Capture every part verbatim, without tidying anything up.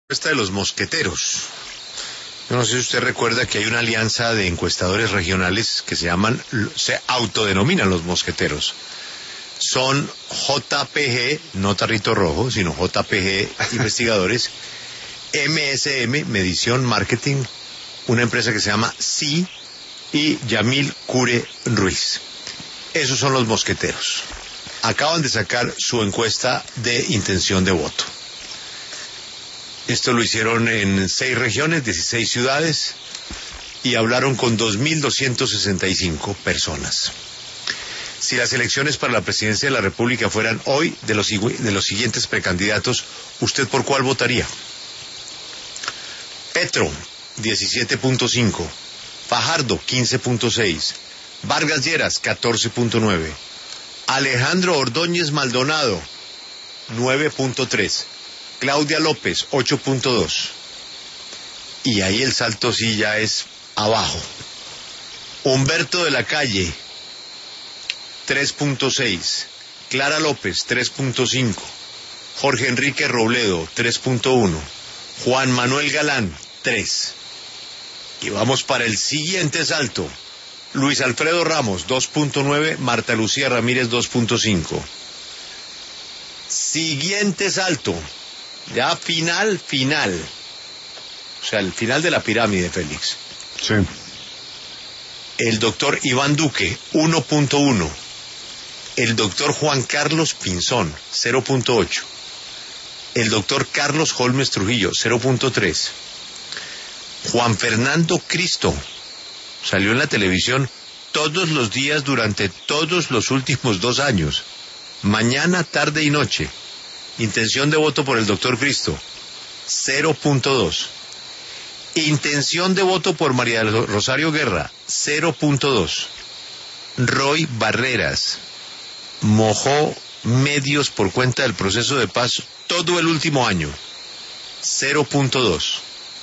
Encuesta de los mosqueteros. Yo no sé si usted recuerda que hay una alianza de encuestadores regionales que se llaman, se autodenominan los mosqueteros. Son J P G, no Tarrito Rojo, sino J P G Investigadores, M S M, Medición Marketing, una empresa que se llama S I, y Yamil Cure Ruiz. Esos son los mosqueteros. Acaban de sacar su encuesta de intención de voto. Esto lo hicieron en seis regiones, dieciséis ciudades, y hablaron con dos mil doscientas sesenta y cinco personas. Si las elecciones para la presidencia de la República fueran hoy, de los, de los siguientes precandidatos, ¿usted por cuál votaría? Petro, diecisiete punto cinco, Fajardo, quince punto seis, Vargas Lleras, catorce punto nueve, Alejandro Ordóñez Maldonado, nueve punto tres, Claudia López, ocho punto dos. Y ahí el salto sí ya es abajo. Humberto de la Calle, tres punto seis. Clara López, tres punto cinco. Jorge Enrique Robledo, tres punto uno. Juan Manuel Galán, tres. Y vamos para el siguiente salto. Luis Alfredo Ramos, dos punto nueve. Marta Lucía Ramírez, dos punto cinco. Siguiente salto. Ya final, final. O sea, el final de la pirámide, Félix. Sí. El doctor Iván Duque, uno punto uno. El doctor Juan Carlos Pinzón, cero punto ocho. El doctor Carlos Holmes Trujillo, cero punto tres. Juan Fernando Cristo salió en la televisión todos los días durante todos los últimos dos años. Mañana, tarde y noche. Intención de voto por el doctor Cristo, cero punto dos. Intención de voto por María del Rosario Guerra, cero punto dos. Roy Barreras mojó medios por cuenta del proceso de paz todo el último año, cero punto dos.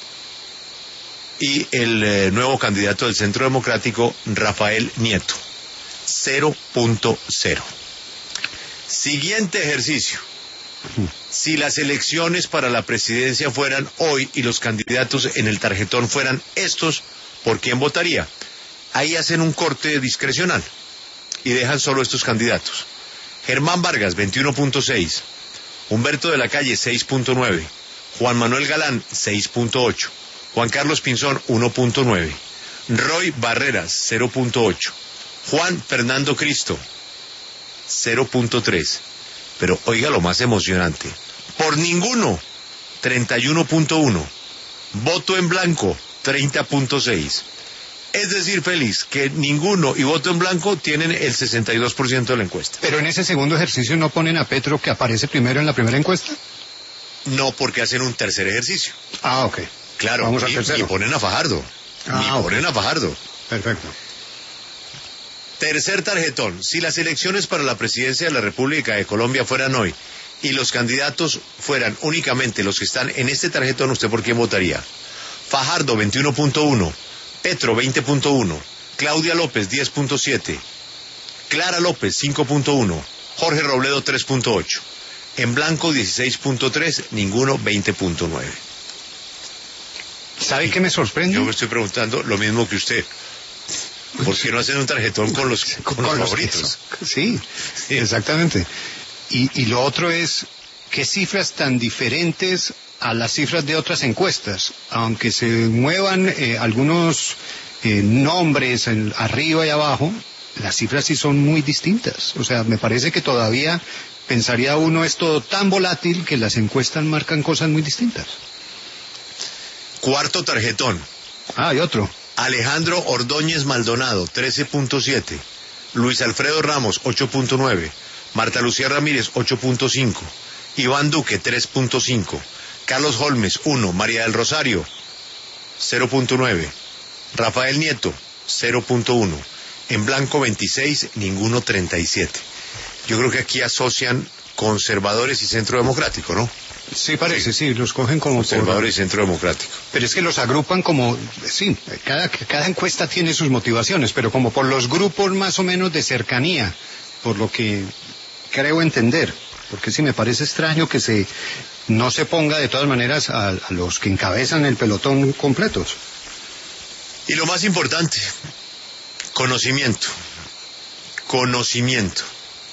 Y el eh, nuevo candidato del Centro Democrático, Rafael Nieto, cero punto cero. Siguiente ejercicio. Si las elecciones para la presidencia fueran hoy y los candidatos en el tarjetón fueran estos, ¿por quién votaría? Ahí hacen un corte discrecional y dejan solo estos candidatos. Germán Vargas, veintiuno punto seis. Humberto de la Calle, seis punto nueve. Juan Manuel Galán, seis punto ocho. Juan Carlos Pinzón, uno punto nueve. Roy Barreras, cero punto ocho. Juan Fernando Cristo, cero punto tres. Pero oiga lo más emocionante, por ninguno, treinta y uno punto uno, voto en blanco, treinta punto seis. Es decir, Félix, que ninguno y voto en blanco tienen el sesenta y dos por ciento de la encuesta. Pero en ese segundo ejercicio no ponen a Petro, que aparece primero en la primera encuesta. No, porque hacen un tercer ejercicio. Ah, ok. Claro, vamos al y, tercero. y ponen a Fajardo, Ah, y ok. ponen a Fajardo. Perfecto. Tercer tarjetón. Si las elecciones para la presidencia de la República de Colombia fueran hoy y los candidatos fueran únicamente los que están en este tarjetón, ¿usted por quién votaría? Fajardo, veintiuno punto uno. Petro, veinte punto uno. Claudia López, diez punto siete. Clara López, cinco punto uno. Jorge Robledo, tres punto ocho. En blanco, dieciséis punto tres. Ninguno, veinte punto nueve. ¿Sabe qué me sorprende? Yo me estoy preguntando lo mismo que usted. ¿Por qué no hacen un tarjetón con los, con Con los los favoritos? que son- Sí, sí, exactamente. Y, y lo otro es, ¿qué cifras tan diferentes a las cifras de otras encuestas? Aunque se muevan eh, algunos eh, nombres en, arriba y abajo, las cifras sí son muy distintas. O sea, me parece que todavía pensaría uno es todo tan volátil que las encuestas marcan cosas muy distintas. Cuarto tarjetón. Ah, y otro. Alejandro Ordóñez Maldonado, trece punto siete. Luis Alfredo Ramos, ocho punto nueve. Marta Lucía Ramírez, ocho punto cinco. Iván Duque, tres punto cinco. Carlos Holmes, uno. María del Rosario, cero punto nueve. Rafael Nieto, cero punto uno. En blanco, veintiséis. Ninguno, treinta y siete. Yo creo que aquí asocian conservadores y centro democrático, ¿no? Sí, parece, sí, los cogen como... Conservadores y centro democrático. Pero es que los agrupan como, sí, cada, cada encuesta tiene sus motivaciones, pero como por los grupos más o menos de cercanía, por lo que creo entender. Porque sí me parece extraño que se no se ponga de todas maneras a, a los que encabezan el pelotón completos. Y lo más importante, conocimiento. Conocimiento.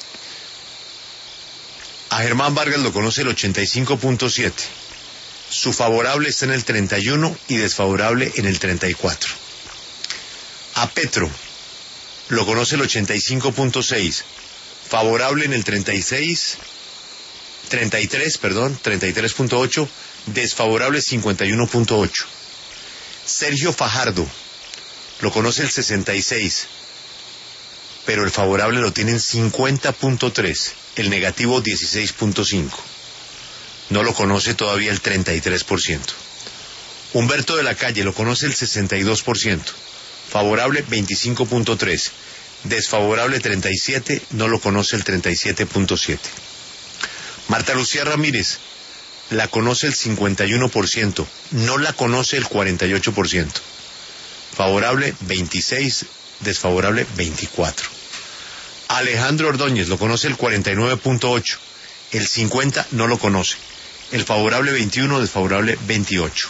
A Germán Vargas lo conoce el ochenta y cinco punto siete. Su favorable está en el treinta y uno y desfavorable en el treinta y cuatro. A Petro lo conoce el ochenta y cinco punto seis. Favorable en el treinta y seis, treinta y tres, perdón, treinta y tres punto ocho. Desfavorable cincuenta y uno punto ocho. Sergio Fajardo lo conoce el sesenta y seis, pero el favorable lo tiene en cincuenta punto tres, el negativo dieciséis punto cinco. No lo conoce todavía el treinta y tres por ciento. Humberto de la Calle lo conoce el sesenta y dos por ciento, favorable veinticinco punto tres, desfavorable treinta y siete, no lo conoce el treinta y siete punto siete. Marta Lucía Ramírez la conoce el cincuenta y uno por ciento, no la conoce el cuarenta y ocho por ciento. Favorable veintiséis, desfavorable veinticuatro. Alejandro Ordóñez lo conoce el cuarenta y nueve punto ocho, el cincuenta no lo conoce, el favorable veintiuno, desfavorable veintiocho.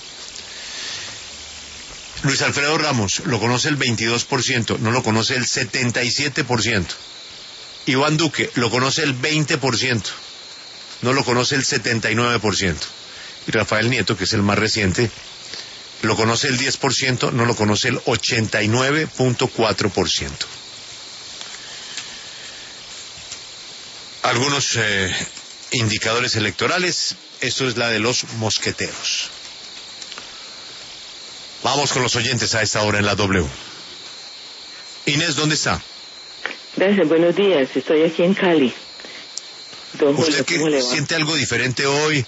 Luis Alfredo Ramos lo conoce el veintidós por ciento, no lo conoce el setenta y siete por ciento. Iván Duque lo conoce el veinte por ciento, no lo conoce el setenta y nueve por ciento. Y Rafael Nieto, que es el más reciente, lo conoce el diez por ciento, no lo conoce el ochenta y nueve punto cuatro por ciento. Algunos eh, indicadores electorales, esto es la de los mosqueteros. Vamos con los oyentes a esta hora en la W. Inés, ¿dónde está? Gracias, buenos días, estoy aquí en Cali. Don ¿Usted Julio, ¿cómo que le va? siente algo diferente hoy?